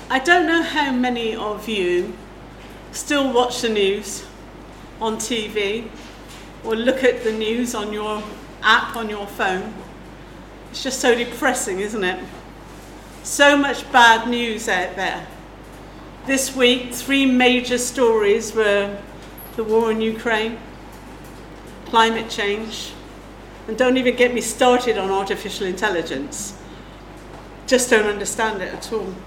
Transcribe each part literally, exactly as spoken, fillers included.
I don't know how many of you still watch the news on T V or look at the news on your app on your phone. It's just so depressing, isn't it? So much bad news out there. This week, three major stories were the war in Ukraine, climate change, and don't even get me started on artificial intelligence. Just don't understand it at all.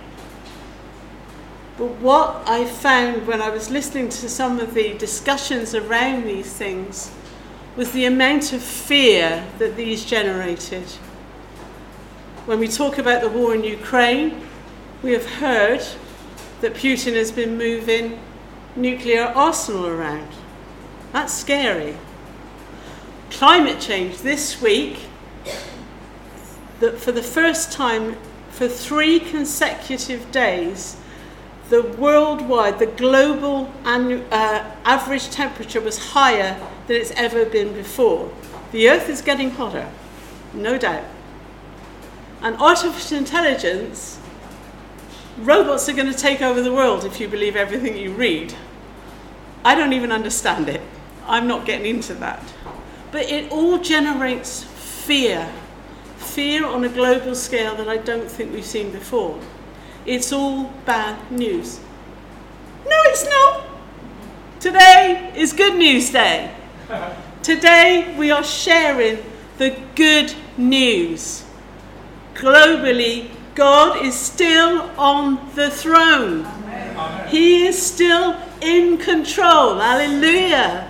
But what I found when I was listening to some of the discussions around these things was the amount of fear that these generated. When we talk about the war in Ukraine, we have heard that Putin has been moving nuclear arsenal around. That's scary. Climate change this week, that for the first time for three consecutive days, the worldwide, the global annu- uh, average temperature was higher than it's ever been before. The Earth is getting hotter, no doubt. And artificial intelligence, robots are going to take over the world if you believe everything you read. I don't even understand it. I'm not getting into that. But it all generates fear. Fear on a global scale that I don't think we've seen before. It's all bad news. No, it's not. Today is Good News Day. Today we are sharing the good news. Globally, God is still on the throne. Amen. He is still in control. Hallelujah.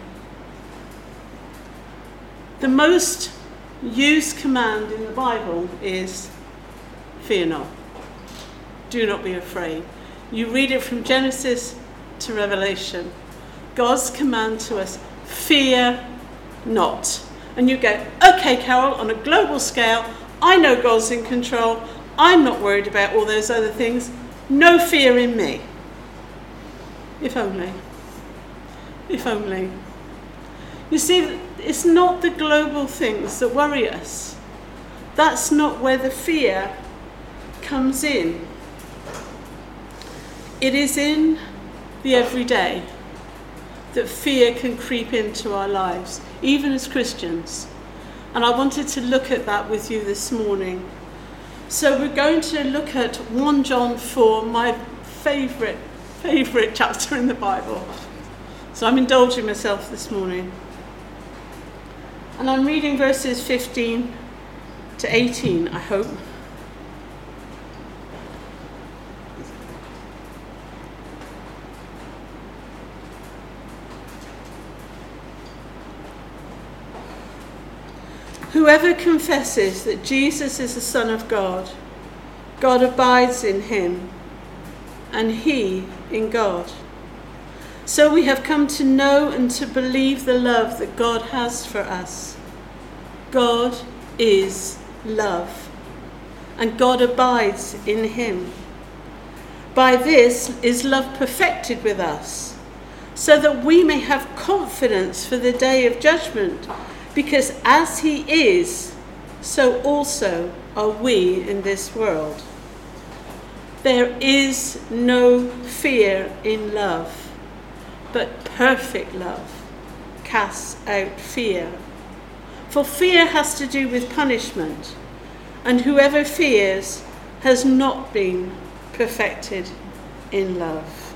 The most used command in the Bible is fear not. Do not be afraid. You read it from Genesis to Revelation. God's command to us, fear not. And you go, okay, Carol, on a global scale, I know God's in control. I'm not worried about all those other things. No fear in me. If only. If only. You see, it's not the global things that worry us. That's not where the fear comes in. It is in the everyday that fear can creep into our lives, even as Christians. And I wanted to look at that with you this morning. So we're going to look at First John four, my favourite, favourite chapter in the Bible. So I'm indulging myself this morning. And I'm reading verses fifteen to eighteen, I hope. Whoever confesses that Jesus is the Son of God, God abides in him, and he in God. So we have come to know and to believe the love that God has for us. God is love, and God abides in him. By this is love perfected with us, so that we may have confidence for the day of judgment, because as he is, so also are we in this world. There is no fear in love, but perfect love casts out fear. For fear has to do with punishment, and whoever fears has not been perfected in love.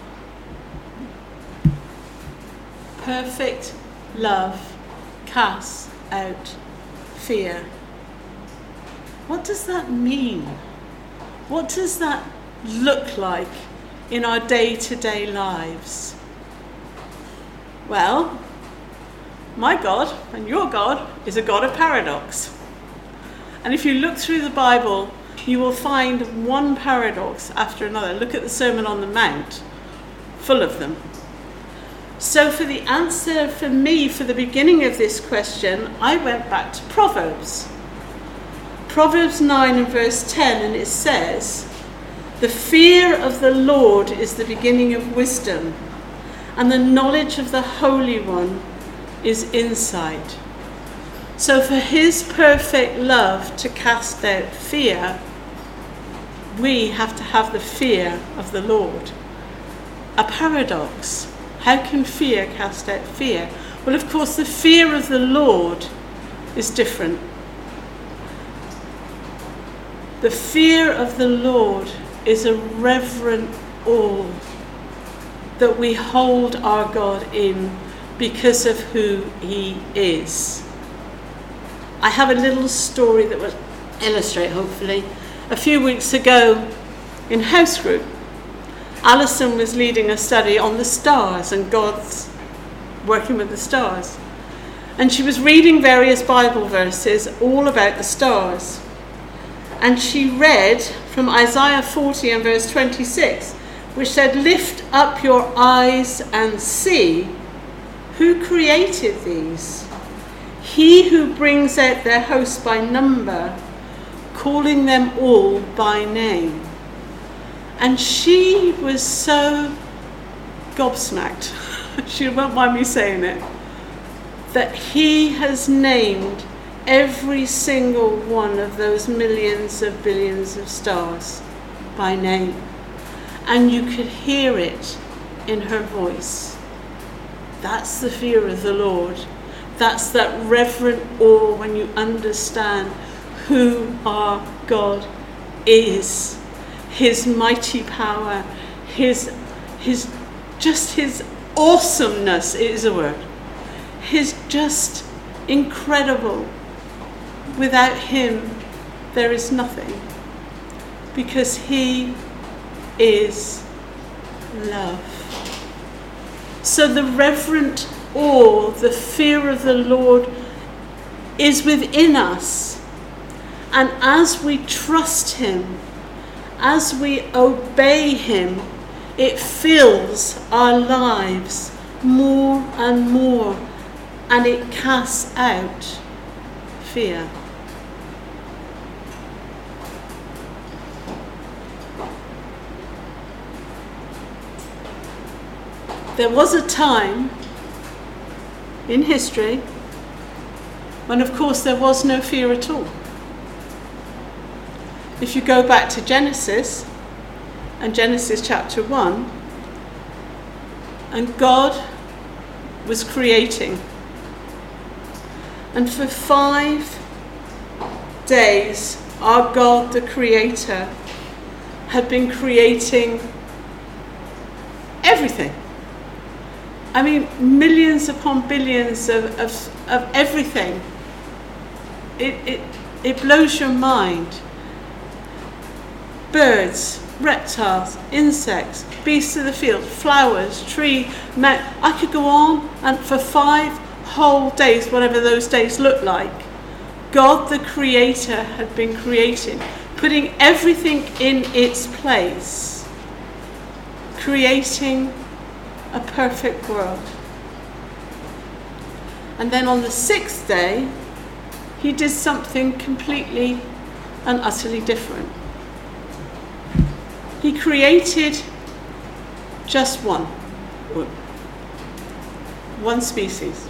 Perfect love casts out fear. What does that mean? What does that look like in our day-to-day lives? Well, my God and your God is a God of paradox. And if you look through the Bible, you will find one paradox after another. Look at the Sermon on the Mount, full of them. So for the answer for me, for the beginning of this question, I went back to Proverbs. Proverbs nine and verse ten, and it says, "The fear of the Lord is the beginning of wisdom, and the knowledge of the Holy One is insight." So for his perfect love to cast out fear, we have to have the fear of the Lord. A paradox. How can fear cast out fear? Well, of course, the fear of the Lord is different. The fear of the Lord is a reverent awe that we hold our God in because of who he is. I have a little story that will illustrate, hopefully. A few weeks ago in house group, Alison was leading a study on the stars and God's working with the stars. And she was reading various Bible verses all about the stars. And she read from Isaiah forty and verse twenty-six, which said, "Lift up your eyes and see who created these. He who brings out their hosts by number, calling them all by name." And she was so gobsmacked, she won't mind me saying it, that he has named every single one of those millions of billions of stars by name. And you could hear it in her voice. That's the fear of the Lord. That's that reverent awe when you understand who our God is. His mighty power, his, his, just his awesomeness is a word. His just incredible. Without him, there is nothing. Because he is love. So the reverent awe, the fear of the Lord is within us. And as we trust him, as we obey him, it fills our lives more and more, and it casts out fear. There was a time in history when, of course, there was no fear at all. If you go back to Genesis, and Genesis chapter one, and God was creating. And for five days, our God, the Creator, had been creating everything. I mean, millions upon billions of, of, of everything. It, it, it blows your mind. Birds, reptiles, insects, beasts of the field, flowers, tree, mountain. I could go on, and for five whole days, whatever those days look like, God the Creator had been creating, putting everything in its place, creating a perfect world. And then on the sixth day, he did something completely and utterly different. He created just one, one species.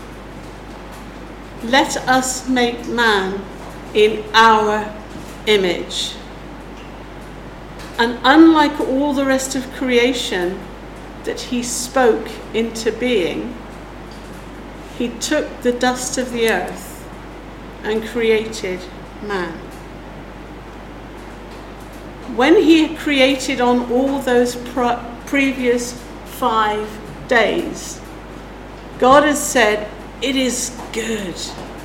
Let us make man in our image. And unlike all the rest of creation that he spoke into being, he took the dust of the earth and created man. When he had created on all those pro- previous five days, God has said, it is good.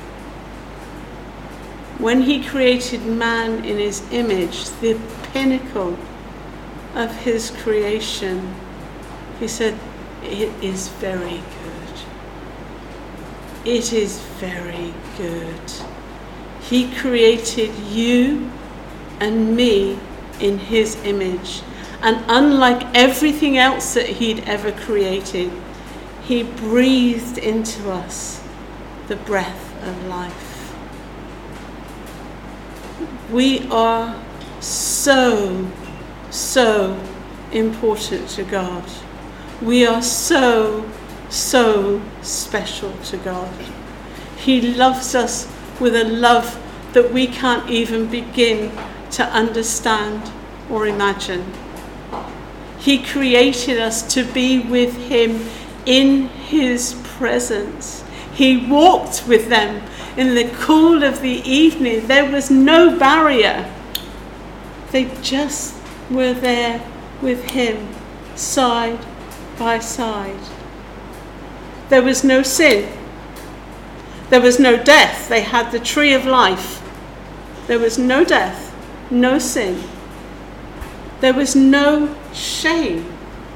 When he created man in his image, the pinnacle of his creation, he said, it is very good. It is very good. He created you and me in his image. And unlike everything else that he'd ever created, he breathed into us the breath of life. We are so, so important to God. We are so, so special to God. He loves us with a love that we can't even begin to understand or imagine. He created us to be with him in his presence. He walked with them in the cool of the evening. There was no barrier. They just were there with him, side by side. There was no sin. There was no death. They had the tree of life. There was no death, no sin. There was no shame.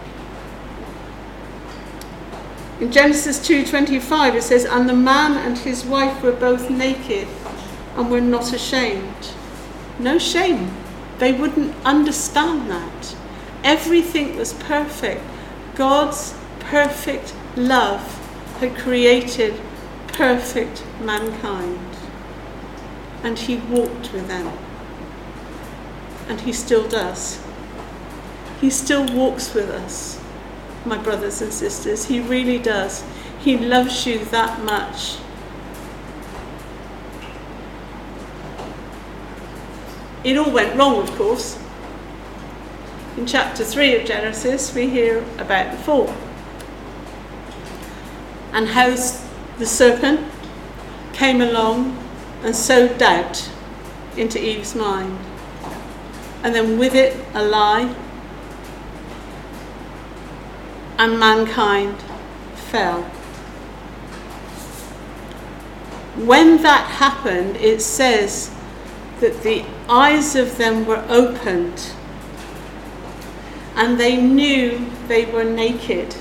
In Genesis two twenty-five it says, "And the man and his wife were both naked and were not ashamed." No shame. They wouldn't understand that. Everything was perfect. God's perfect love had created perfect mankind. And he walked with them. And he still does. He still walks with us, my brothers and sisters. He really does. He loves you that much. It all went wrong, of course. In chapter three of Genesis, we hear about the fall. And how the serpent came along and sowed doubt into Eve's mind. And then with it, a lie. And mankind fell. When that happened, it says that the eyes of them were opened and they knew they were naked.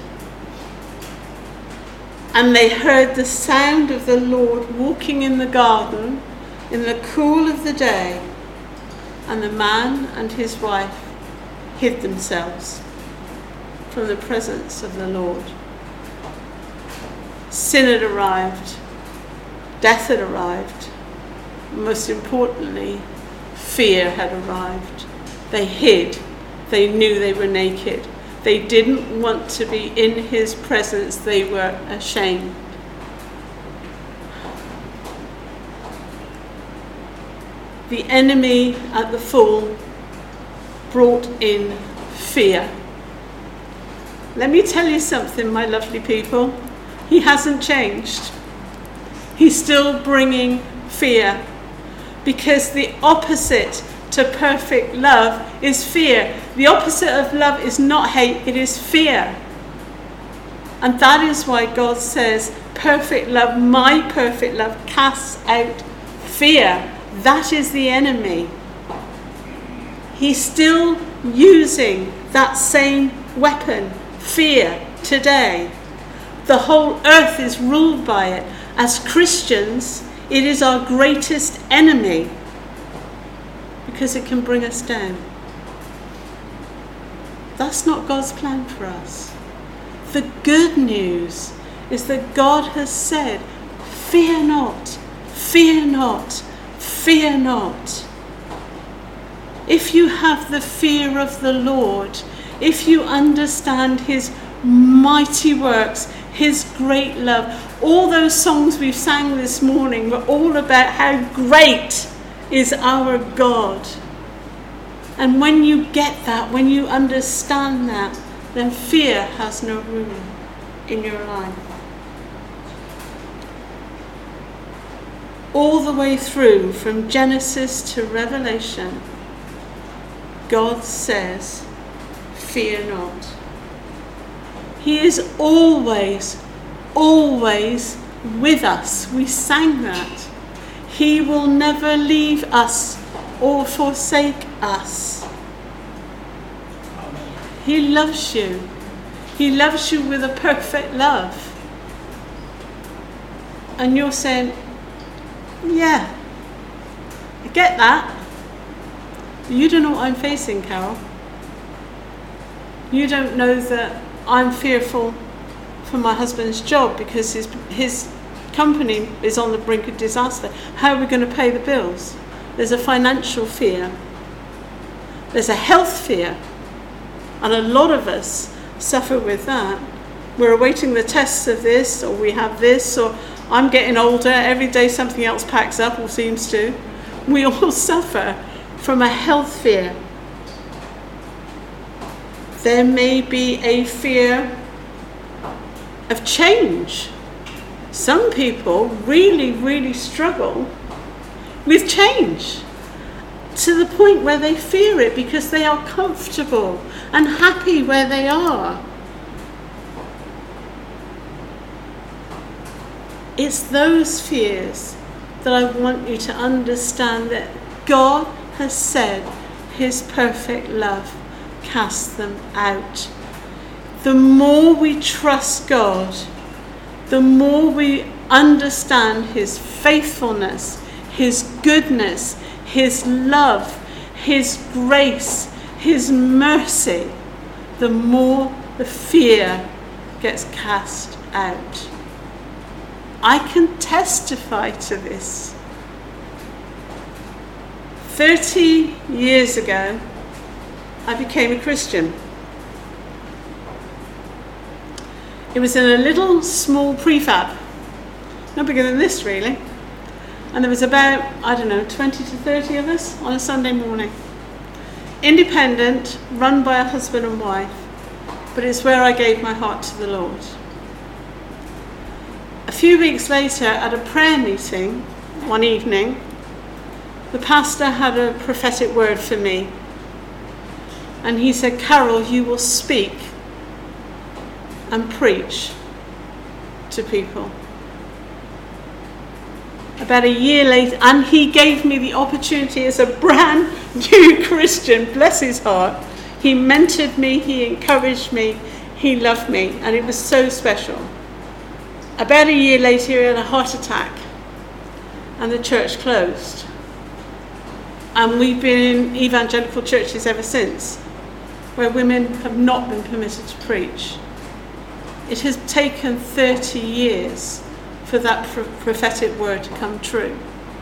And they heard the sound of the Lord walking in the garden in the cool of the day. And the man and his wife hid themselves from the presence of the Lord. Sin had arrived. Death had arrived. Most importantly, fear had arrived. They hid. They knew they were naked. They didn't want to be in his presence. They were ashamed. The enemy at the fall brought in fear. Let me tell you something, my lovely people. He hasn't changed. He's still bringing fear. Because the opposite to perfect love is fear. The opposite of love is not hate, it is fear. And that is why God says, perfect love, my perfect love, casts out fear. That is the enemy. He's still using that same weapon, fear, today. The whole earth is ruled by it. As Christians, it is our greatest enemy because it can bring us down. That's not God's plan for us. The good news is that God has said, fear not, fear not, fear not. If you have the fear of the Lord, if you understand his mighty works, his great love, all those songs we've sang this morning were all about how great is our God. And when you get that, when you understand that, then fear has no room in your life. All the way through, from Genesis to Revelation, God says, fear not. He is always, always with us. We sang that. He will never leave us or forsake us. He loves you. He loves you with a perfect love. And you're saying, yeah, I get that. You don't know what I'm facing, Carol. You don't know that I'm fearful for my husband's job because his his company is on the brink of disaster. How are we going to pay the bills? There's a financial fear. There's a health fear. And a lot of us suffer with that. We're awaiting the tests of this, or we have this, or I'm getting older. Every day something else packs up, or seems to. We all suffer from a health fear. There may be a fear of change. Some people really, really struggle with change to the point where they fear it because they are comfortable and happy where they are. It's those fears that I want you to understand that God has said his perfect love casts them out. The more we trust God, the more we understand his faithfulness, his goodness, his love, his grace, his mercy, the more the fear gets cast out. I can testify to this. Thirty years ago, I became a Christian. It was in a little small prefab, no bigger than this really, and there was about, I don't know, twenty to thirty of us on a Sunday morning. Independent, run by a husband and wife, but it's where I gave my heart to the Lord. A few weeks later, at a prayer meeting one evening, the pastor had a prophetic word for me. And he said, Carol, you will speak and preach to people. About a year later, and he gave me the opportunity as a brand new Christian, bless his heart. He mentored me, he encouraged me, he loved me, and it was so special. About a year later, he had a heart attack, and the church closed. And we've been in evangelical churches ever since, where women have not been permitted to preach. It has taken thirty years for that pro- prophetic word to come true.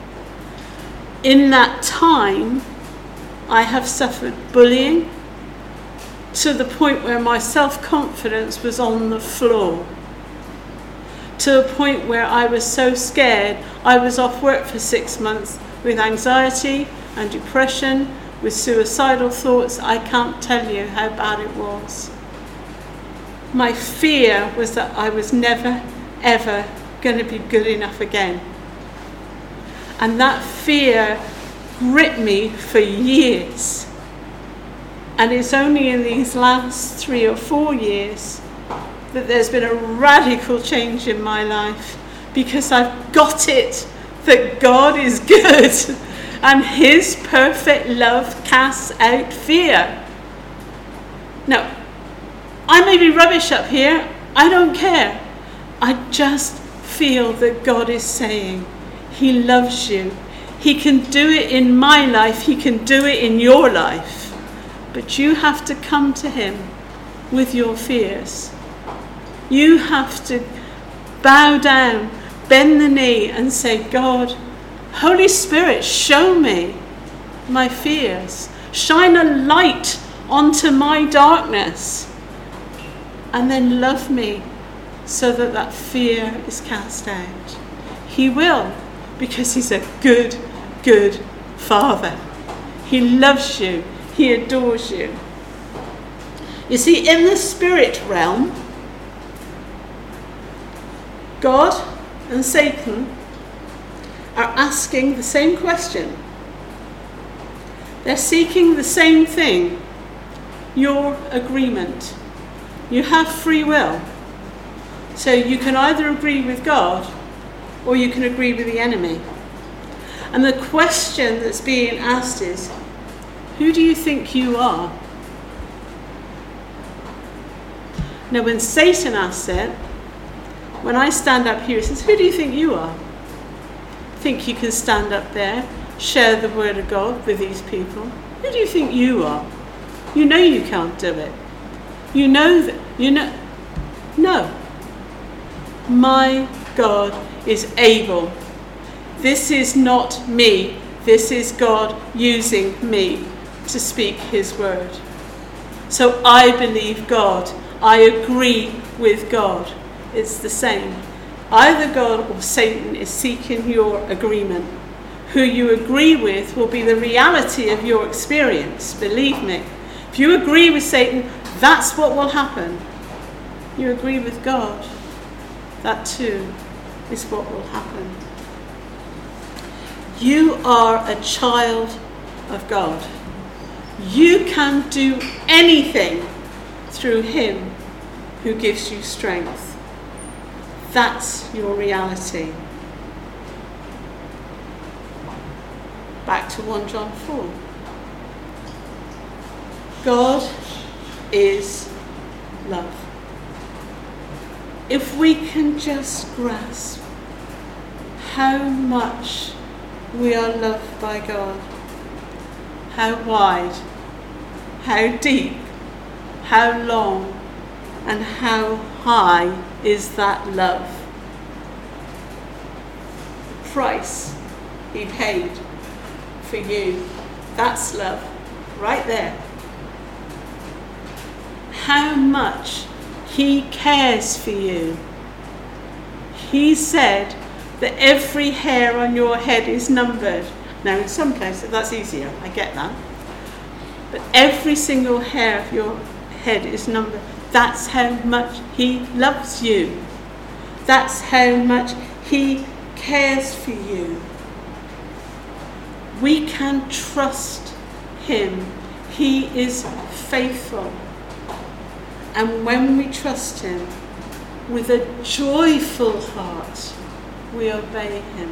In that time, I have suffered bullying to the point where my self-confidence was on the floor. To a point where I was so scared, I was off work for six months with anxiety and depression, with suicidal thoughts. I can't tell you how bad it was. My fear was that I was never, ever going to be good enough again. And that fear gripped me for years. And it's only in these last three or four years that there's been a radical change in my life, because I've got it that God is good and his perfect love casts out fear. Now, I may be rubbish up here, I don't care. I just feel that God is saying he loves you. He can do it in my life, he can do it in your life. But you have to come to him with your fears. You have to bow down, bend the knee and say, God, Holy Spirit, show me my fears. Shine a light onto my darkness. And then love me so that that fear is cast out. He will, because he's a good, good Father. He loves you. He adores you. You see, in the spirit realm, God and Satan are asking the same question. They're seeking the same thing, your agreement. You have free will. So you can either agree with God or you can agree with the enemy. And the question that's being asked is, who do you think you are? Now, when Satan asks it, when I stand up here, he says, who do you think you are? Think you can stand up there, share the word of God with these people? Who do you think you are? You know you can't do it. You know that, you know, no. My God is able. This is not me. This is God using me to speak his word. So I believe God. I agree with God. It's the same. Either God or Satan is seeking your agreement. Who you agree with will be the reality of your experience, believe me. If you agree with Satan, That's what will happen. You agree with God. That too is what will happen. You are a child of God. You can do anything through him who gives you strength. That's your reality. Back to First John four. God is love. If we can just grasp how much we are loved by God, how wide, how deep, how long, and how high is that love. The price he paid for you, that's love, right there. How much he cares for you. He said that every hair on your head is numbered. Now in some places that's easier, I get that. But every single hair of your head is numbered. That's how much he loves you. That's how much he cares for you. We can trust him. He is faithful. And when we trust him with a joyful heart, we obey him.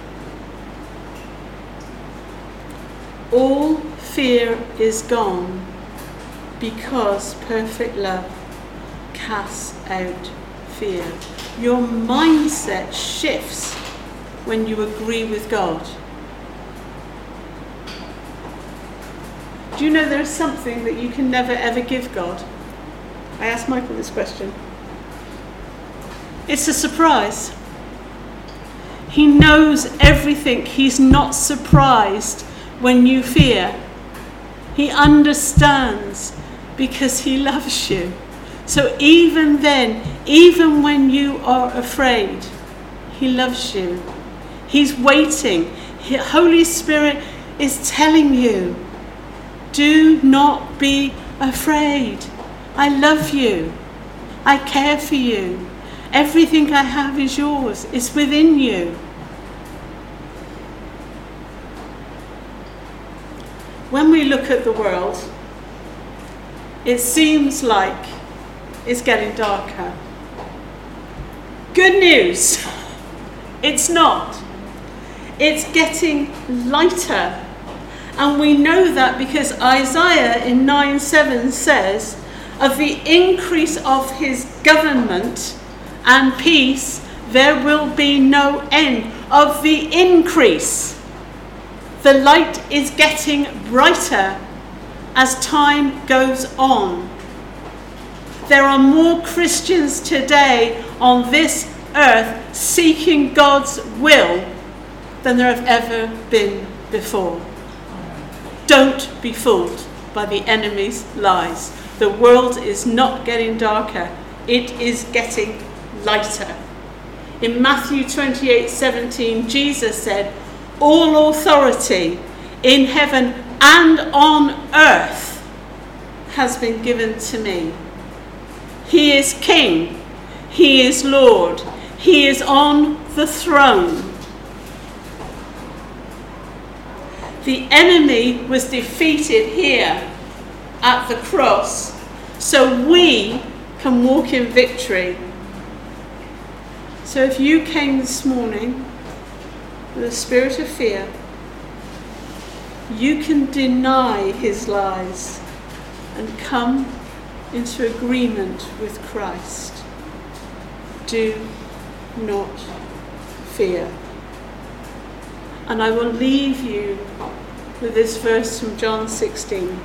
All fear is gone because perfect love casts out fear. Your mindset shifts when you agree with God. Do you know there's something that you can never ever give God? I asked Michael this question. It's a surprise. He knows everything. He's not surprised when you fear. He understands because he loves you. So even then, even when you are afraid, he loves you. He's waiting. The Holy Spirit is telling you, do not be afraid. I love you. I care for you. Everything I have is yours. It's within you. When we look at the world, it seems like it's getting darker. Good news. It's not. It's getting lighter. And we know that because Isaiah in nine seven says, of the increase of his government and peace, there will be no end. Of the increase. The light is getting brighter as time goes on. There are more Christians today on this earth seeking God's will than there have ever been before. Don't be fooled by the enemy's lies. The world is not getting darker. It is getting lighter. In Matthew twenty-eight seventeen, Jesus said, all authority in heaven and on earth has been given to me. He is King. He is Lord. He is on the throne. The enemy was defeated here at the cross, so we can walk in victory. So if you came this morning with a spirit of fear, you can deny his lies and come into agreement with Christ. Do not fear. And I will leave you with this verse from John sixteen.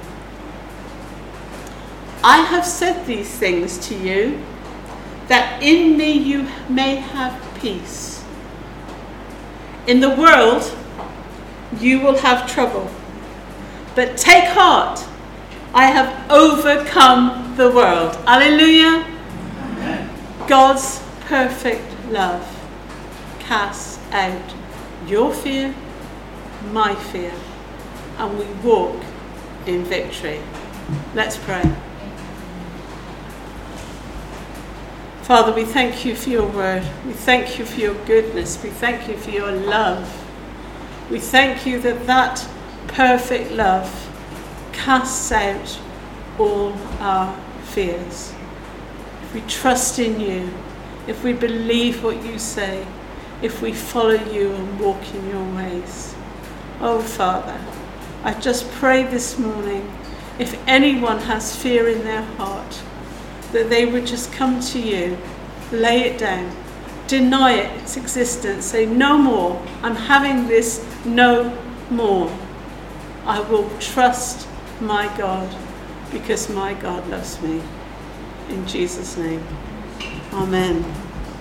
I have said these things to you, that in me you may have peace. In the world you will have trouble, but take heart, I have overcome the world. Alleluia. Amen. God's perfect love casts out your fear, my fear, and we walk in victory. Let's pray. Father, we thank you for your word. We thank you for your goodness. We thank you for your love. We thank you that that perfect love casts out all our fears. If we trust in you, if we believe what you say, if we follow you and walk in your ways. Oh, Father, I just pray this morning, if anyone has fear in their heart, that they would just come to you, lay it down, deny it, its existence, say, no more, I'm having this no more. I will trust my God because my God loves me. In Jesus' name, amen.